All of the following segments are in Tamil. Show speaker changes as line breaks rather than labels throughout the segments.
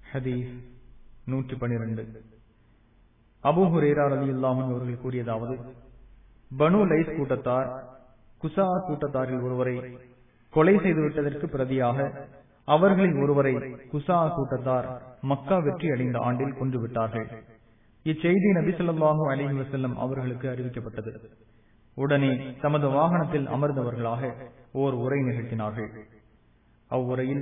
ஹதீஸ் 112. அபூ ஹுரைரா ரலியல்லாஹு அன்ஹு அவர்கள் கூறியதாவது, பனு லைஸ் கூட்டத்தார் குஸா கூட்டத்தாரில் ஒருவரை கொலை செய்துவிட்டதற்கு பிரதியாக அவர்களில் ஒருவரை குஸா கூட்டத்தார் மக்கா வெற்றி அடைந்த ஆண்டில் கொன்றுவிட்டார்கள். இச்செய்தி நபி ஸல்லல்லாஹு அலைஹி வஸல்லம் அவர்களுக்கு அறிவிக்கப்பட்டது. உடனே தமது வாகனத்தில் அமர்ந்தவர்களாக ஓர் உரை நிகழ்த்தினார்கள். அவ்வுரையில்,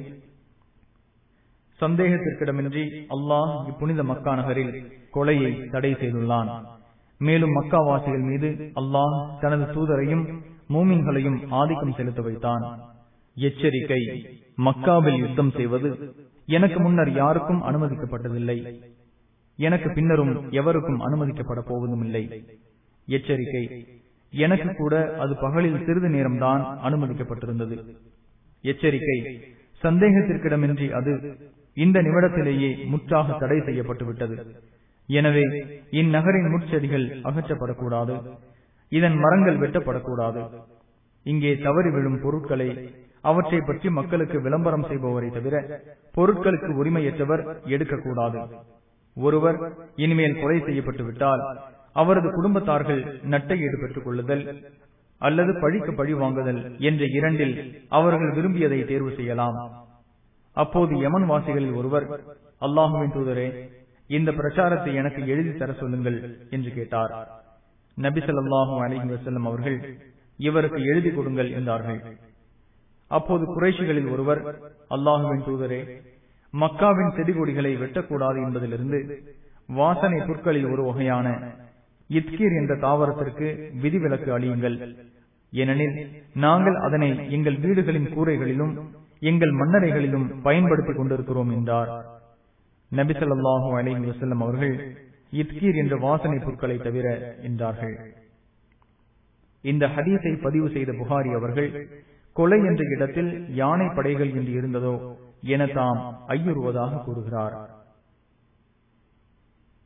சந்தேகத்திற்கிடமின்றி அல்லாஹ் இப்புனித மக்கா நகரில் கொலையை தடை செய்துள்ளான். மேலும் மக்காவாசிகள் மீது அல்லாஹ் தனது தூதரையும் மூமின்களையும் ஆதிக்கம் செலுத்த வைத்தான். எச்சரிக்கை, மக்காவில் யுத்தம் செய்வது எனக்கு முன்னர் யாருக்கும் அனுமதிக்கப்பட்டதில்லை, எனக்கு பின்னரும் எவருக்கும் அனுமதிக்கப்பட போவதும் இல்லை. எச்சரிக்கை, எனக்கு கூட அது பகலில் சிறிது நேரம்தான் அனுமதிக்கப்பட்டிருந்தது. எச்சரிக்கை, சந்தேகத்திற்கிடமின்றி அது இந்த நிமிடத்திலேயே முற்றாக தடை செய்யப்பட்டு விட்டது. எனவே இந்நகரின் முட்செடிகள் அகற்றப்படக்கூடாது, இதன் மரங்கள் வெட்டப்படக்கூடாது. இங்கே தவறி விழும் பொருட்களை அவற்றை பற்றி மக்களுக்கு விளம்பரம் செய்பவரை தவிர பொருட்களுக்கு உரிமையற்றவர் எடுக்கக்கூடாது. ஒருவர் இனிமேல் கொலை செய்யப்பட்டு விட்டால் அவரது குடும்பத்தார்கள் நட்டையீடு பெற்றுக் கொள்ளுதல் அல்லது பழிக்கு பழி வாங்குதல் என்ற இரண்டில் அவர்கள் விரும்பியதை தேர்வு செய்யலாம். அப்போது யமன் வாசிகளில் ஒருவர், அல்லாஹுவின் தூதரே, இந்த பிரச்சாரத்தை எனக்கு எழுதி தர சொல்லுங்கள் என்று கேட்டார். நபி ஸல்லல்லாஹு அலைஹி வஸல்லம் அவர்கள், இவருக்கு எழுதி கொடுங்கள் என்றார்கள். அப்போது குறைஷிகளில் ஒருவர், அல்லாஹுவின் தூதரே, மக்காவின் செடி கொடிகளை வெட்டக்கூடாது என்பதிலிருந்து வாசனை புற்களில் ஒரு வகையான இத்கீர் என்ற தாவரத்திற்கு விதிவிலக்கு அளியுங்கள், ஏனெனில் நாங்கள் அதனை எங்கள் வீடுகளின் கூரைகளிலும் எங்கள் மன்னரைகளிலும் பயன்படுத்திக் கொண்டிருக்கிறோம் என்றார். நபி ஸல்லல்லாஹு அலைஹி வஸல்லம் அவர்கள், இத்கீர் என்ற வாசனை பொருட்களை தவிர என்றார்கள். இந்த ஹதீஸை பதிவு செய்த புகாரி அவர்கள், கொலை என்ற இடத்தில் யானை படைகள் என்று இருந்ததோ என தாம் ஐயுறுவதாக கூறுகிறார்.